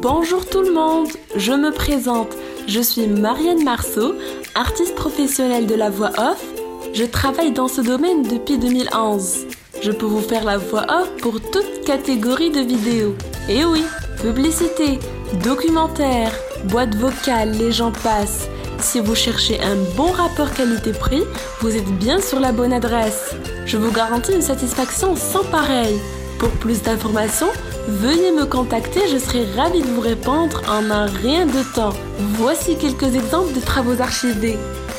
Bonjour tout le monde, je me présente, je suis Marianne Marceau, artiste professionnelle de la voix off. Je travaille dans ce domaine depuis 2011. Je peux vous faire la voix off pour toute catégorie de vidéos. Et oui, publicité, documentaire, boîte vocale, les gens passent. Si vous cherchez un bon rapport qualité-prix, vous êtes bien sur la bonne adresse. Je vous garantis une satisfaction sans pareil. Pour plus d'informations, veuillez me contacter, je serai ravie de vous répondre en un rien de temps. Voici quelques exemples de travaux archivés.